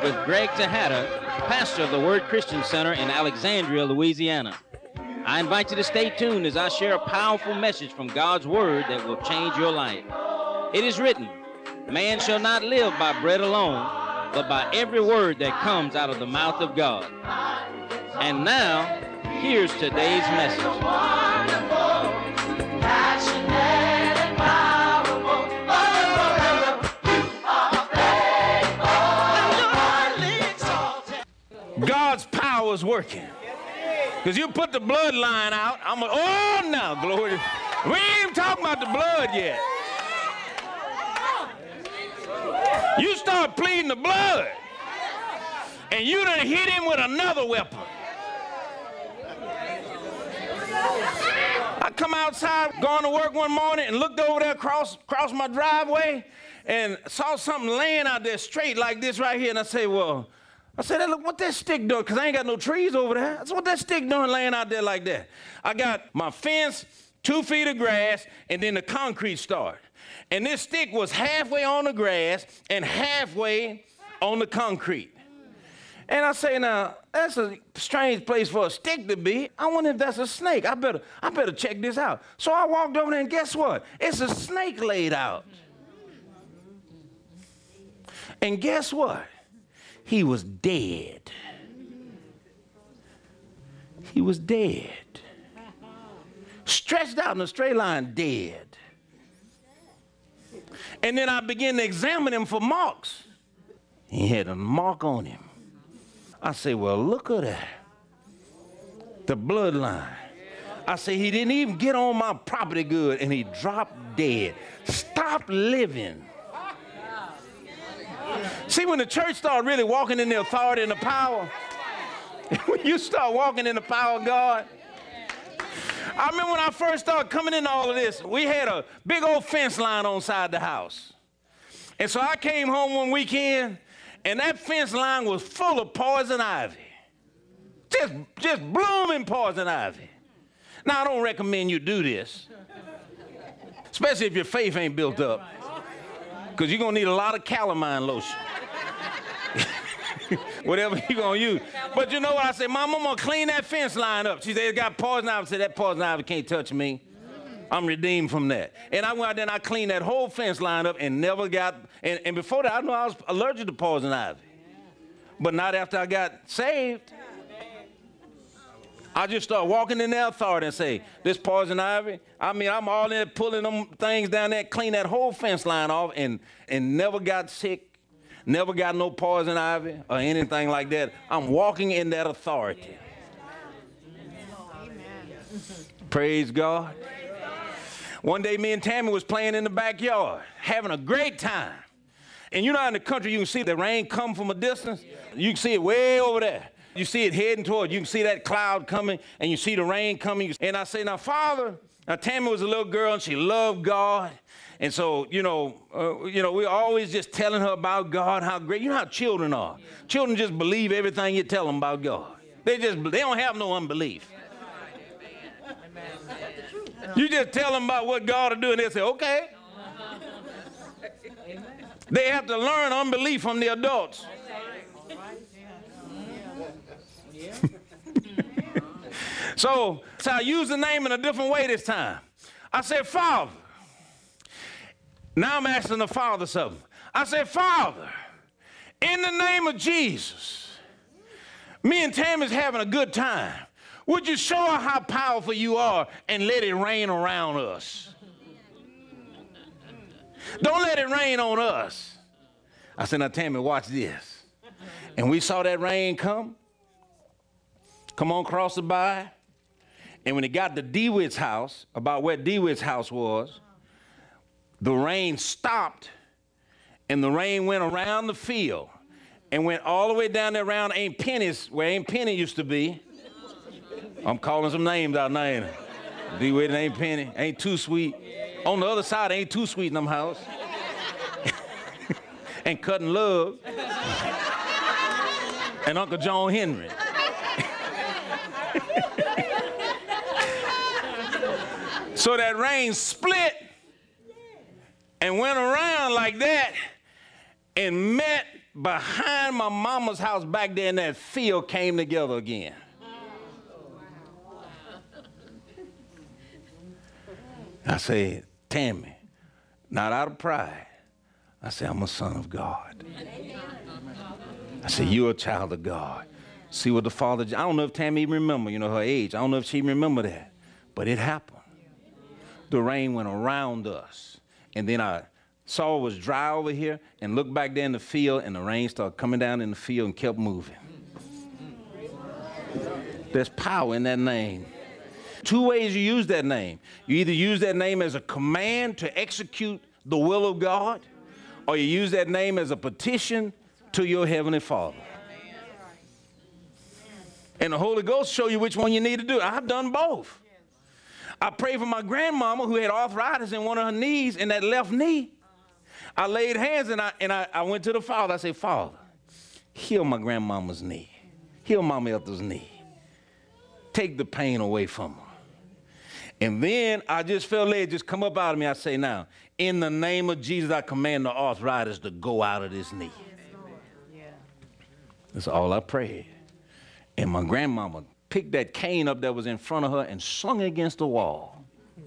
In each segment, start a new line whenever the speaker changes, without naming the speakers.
with Greg Tejada, pastor of the Word Christian Center in Alexandria, Louisiana. I invite you to stay tuned as I share a powerful message from God's Word that will change your life. It is written, "Man shall not live by bread alone, but by every word that comes out of the mouth of God." And now, here's today's message.
God's power is working. Because you put the bloodline out, oh, now, glory. We ain't even talking about the blood yet. You start pleading the blood, and you done hit him with another weapon. I come outside, going to work one morning, and looked over there across my driveway, and saw something laying out there straight like this right here, and I said, look, what that stick doing? Because I ain't got no trees over there. That's what that stick doing laying out there like that. I got my fence, 2 feet of grass, and then the concrete start. And this stick was halfway on the grass and halfway on the concrete. And I say, now, that's a strange place for a stick to be. I wonder if that's a snake. I better check this out. So I walked over there, and guess what? It's a snake laid out. And guess what? He was dead. He was dead. Stretched out in a straight line, dead. And then I began to examine him for marks. He had a mark on him. I say, well, look at that. The bloodline. I say, he didn't even get on my property good, and he dropped dead. Stop living. See, when the church started really walking in the authority and the power, when you start walking in the power of God, I remember when I first started coming into all of this, we had a big old fence line on side the house. And so I came home one weekend, and that fence line was full of poison ivy. Just blooming poison ivy. Now, I don't recommend you do this, especially if your faith ain't built up, because you're going to need a lot of calamine lotion. Whatever you're going to use. But you know what I said? Mom, I'm going to clean that fence line up. She said, it got poison ivy. I said, that poison ivy can't touch me. I'm redeemed from that. And I went out there and I cleaned that whole fence line up and never got, and before that, I knew I was allergic to poison ivy. But not after I got saved. I just started walking in their authority and say, this poison ivy, I'm all in there pulling them things down there, clean that whole fence line off, and never got sick. Never got no poison ivy or anything like that. I'm walking in that authority. Amen. Praise God. One day, me and Tammy was playing in the backyard, having a great time. And you know, in the country, you can see the rain come from a distance. You can see it way over there. You see it heading toward. You can see that cloud coming, and you see the rain coming. And I say, now, Father, now Tammy was a little girl, and she loved God. And so, we're always just telling her about God, how great. You know how children are. Yeah. Children just believe everything you tell them about God. Yeah. They don't have no unbelief. Yeah. You just tell them about what God will do, and they'll say, okay. They have to learn unbelief from the adults. So I used the name in a different way this time. I said, Father. Now I'm asking the Father something. I said, Father, in the name of Jesus, me and Tammy's having a good time. Would you show her how powerful you are and let it rain around us? Don't let it rain on us. I said, now Tammy, watch this. And we saw that rain come on across the by. And when it got to DeWitt's house, about where DeWitt's house was, the rain stopped, and the rain went around the field and went all the way down there around Aunt Penny's, where Aunt Penny used to be. I'm calling some names out now, ain't I? DeWitt and Aunt Penny, ain't too sweet. On the other side, ain't too sweet in them house. And Cutting Love. And Uncle John Henry. So that rain split and went around like that and met behind my mama's house back there in that field came together again. I said, Tammy, not out of pride. I said, I'm a son of God. I said, you're a child of God. See what the Father, I don't know if Tammy even remember, her age. I don't know if she even remember that. But it happened. The rain went around us. And then I saw it was dry over here and looked back there in the field, and the rain started coming down in the field and kept moving. There's power in that name. Two ways you use that name. You either use that name as a command to execute the will of God, or you use that name as a petition to your Heavenly Father. And the Holy Ghost show you which one you need to do. I've done both. I prayed for my grandmama who had arthritis in one of her knees, in that left knee. I laid hands and I went to the Father. I said, Father, heal my grandmama's knee. Heal Mama Ethel's knee. Take the pain away from her. And then I just felt led just come up out of me. I say, now, in the name of Jesus, I command the arthritis to go out of this knee. That's all I prayed. And my grandmama picked that cane up that was in front of her and slung it against the wall.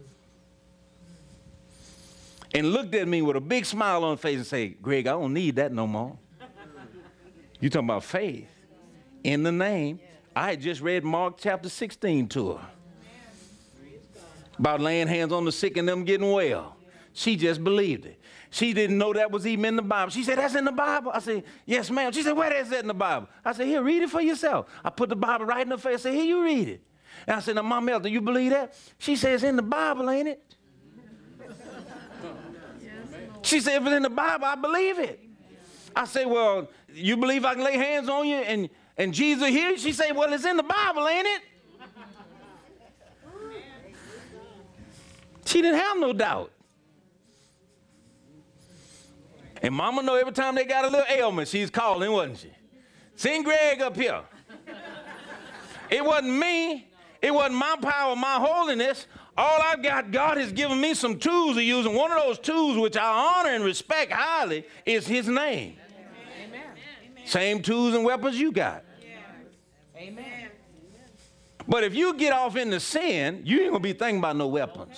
And looked at me with a big smile on her face and said, Greg, I don't need that no more. You talking about faith in the name. I had just read Mark chapter 16 to her about laying hands on the sick and them getting well. She just believed it. She didn't know that was even in the Bible. She said, that's in the Bible? I said, yes, ma'am. She said, where is that in the Bible? I said, here, read it for yourself. I put the Bible right in her face. I said, here, you read it. And I said, now, Mama Ethel, do you believe that? She said, it's in the Bible, ain't it? She said, if it's in the Bible, I believe it. I said, well, you believe I can lay hands on you and Jesus heals? She said, well, it's in the Bible, ain't it? She didn't have no doubt. And Mama know every time they got a little ailment, she's calling, wasn't she? Send Greg up here. It wasn't me. It wasn't my power, my holiness. All I've got, God has given me some tools to use, and one of those tools, which I honor and respect highly, is his name. Amen. Same tools and weapons you got. Amen. But if you get off into sin, you ain't going to be thinking about no weapons.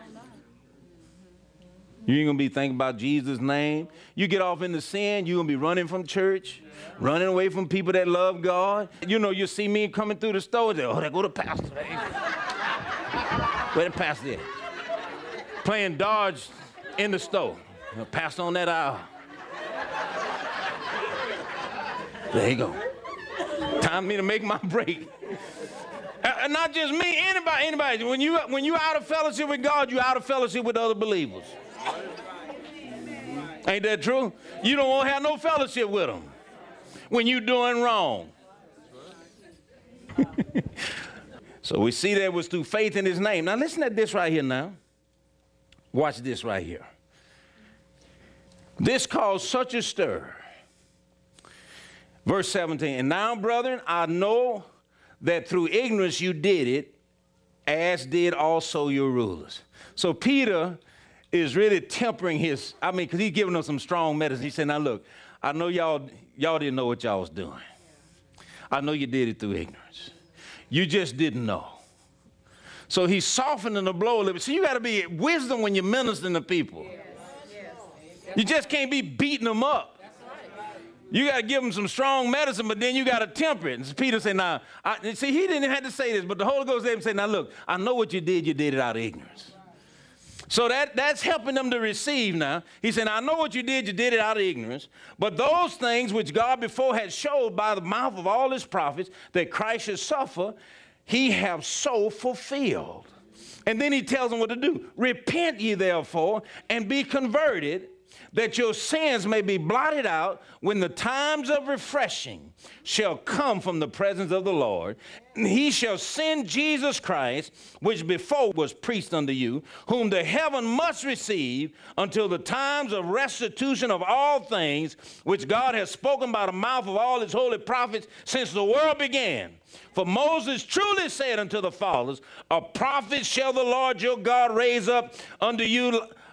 You ain't going to be thinking about Jesus' name. You get off into sin, you're going to be running from church, running away from people that love God. You see me coming through the store and say, oh, there go the pastor. Where the pastor at? Playing Dodge in the store. Pastor on that aisle. There you go. Time for me to make my break. Not just me, anybody. When you out of fellowship with God, you out of fellowship with other believers. Ain't that true? You don't want to have no fellowship with them when you doing wrong. So we see that it was through faith in his name. Now listen at this right here now. Watch this right here. This caused such a stir. Verse 17, and now, brethren, I know that through ignorance you did it, as did also your rulers. So Peter is really tempering because he's giving them some strong medicine. He said, now look, I know y'all didn't know what y'all was doing. I know you did it through ignorance. You just didn't know. So he's softening the blow a little bit. So you got to be wisdom when you're ministering to people. You just can't be beating them up. You got to give them some strong medicine, but then you got to temper it. And Peter said, now, see, he didn't have to say this, but the Holy Ghost said, now look, I know what you did it out of ignorance. So that's helping them to receive now. He said, I know what you did it out of ignorance, but those things which God before had showed by the mouth of all his prophets that Christ should suffer, he have so fulfilled. And then he tells them what to do. Repent ye therefore and be converted, that your sins may be blotted out when the times of refreshing shall come from the presence of the Lord. And he shall send Jesus Christ, which before was preached unto you, whom the heaven must receive until the times of restitution of all things, which God has spoken by the mouth of all his holy prophets since the world began. For Moses truly said unto the fathers, a prophet shall the Lord your God raise up unto you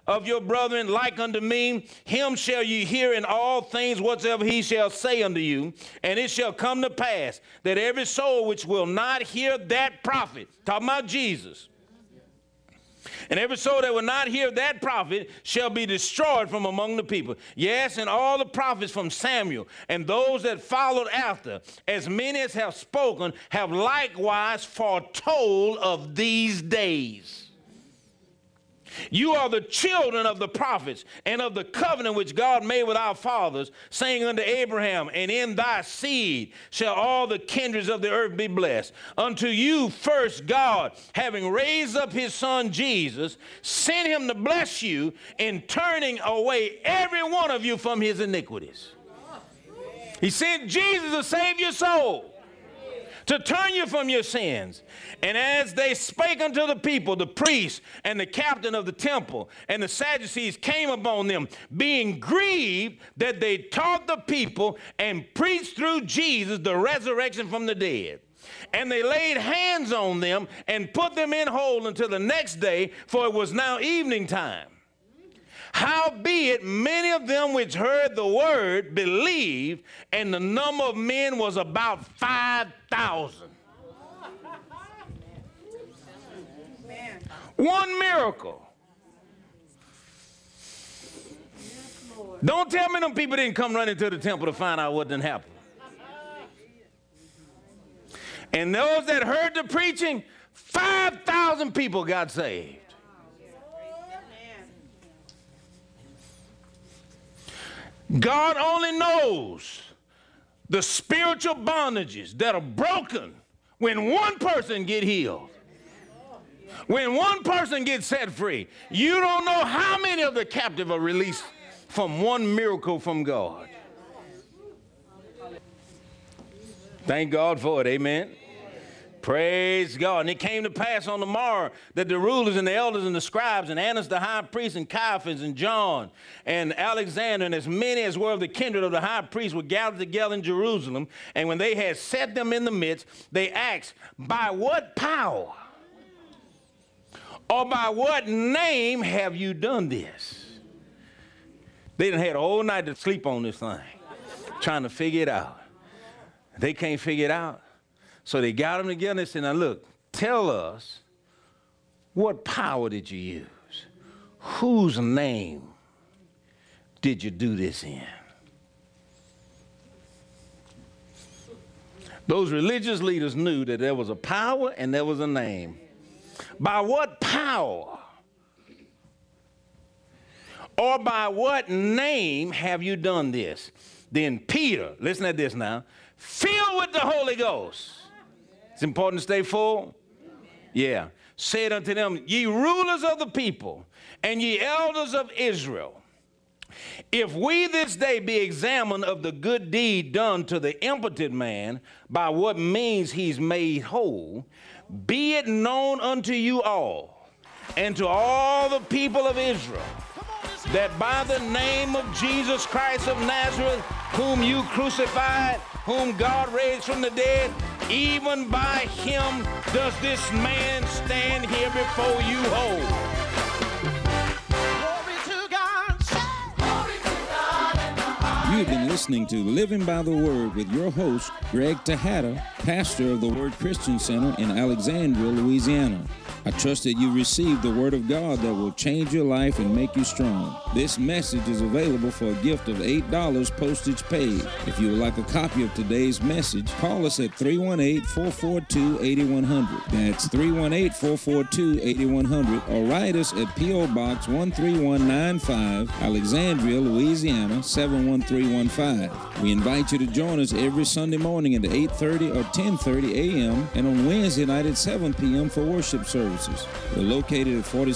of your brethren like unto me, him shall ye hear in all things whatsoever he shall say unto you. And it shall come to pass that every soul which will not hear that prophet, talking about Jesus, and every soul that will not hear that prophet shall be destroyed from among the people. Yes, and all the prophets from Samuel and those that followed after, as many as have spoken, have likewise foretold of these days. You are the children of the prophets and of the covenant which God made with our fathers, saying unto Abraham, and in thy seed shall all the kindreds of the earth be blessed. Unto you first God, having raised up his son Jesus, sent him to bless you in turning away every one of you from his iniquities. He sent Jesus to save your soul, to turn you from your sins. And as they spake unto the people, the priests and the captain of the temple and the Sadducees came upon them, being grieved that they taught the people and preached through Jesus the resurrection from the dead. And they laid hands on them and put them in hold until the next day, for it was now evening time. Howbeit, many of them which heard the word believed, and the number of men was about 5,000. One miracle. Don't tell me them people didn't come running to the temple to find out what didn't happen. And those that heard the preaching, 5,000 people got saved. God only knows the spiritual bondages that are broken when one person get healed. When one person gets set free. You don't know how many of the captive are released from one miracle from God. Thank God for it, amen. Praise God. And it came to pass on the morrow that the rulers and the elders and the scribes and Annas the high priest and Caiaphas and John and Alexander and as many as were of the kindred of the high priest were gathered together in Jerusalem. And when they had set them in the midst, they asked, by what power or by what name have you done this? They done had a whole night to sleep on this thing, trying to figure it out. They can't figure it out. So they got them together and said, now look, tell us, what power did you use? Whose name did you do this in? Those religious leaders knew that there was a power and there was a name. By what power or by what name have you done this? Then Peter, listen to this now, filled with the Holy Ghost. It's important to stay full. Yeah. Said unto them, ye rulers of the people and ye elders of Israel, if we this day be examined of the good deed done to the impotent man, by what means he's made whole, be it known unto you all and to all the people of Israel, that by the name of Jesus Christ of Nazareth, whom you crucified, whom God raised from the dead, even by him does this man stand here before you whole.
You've been listening to Living by the Word with your host, Greg Tejada, pastor of the Word Christian Center in Alexandria, Louisiana. I trust that you received the Word of God that will change your life and make you strong. This message is available for a gift of $8 postage paid. If you would like a copy of today's message, call us at 318-442-8100. That's 318-442-8100, or write us at P.O. Box 13195, Alexandria, Louisiana 71315. We invite you to join us every Sunday morning at 8:30 or 10:30 a.m. and on Wednesday night at 7 p.m. for worship services. We're located at 46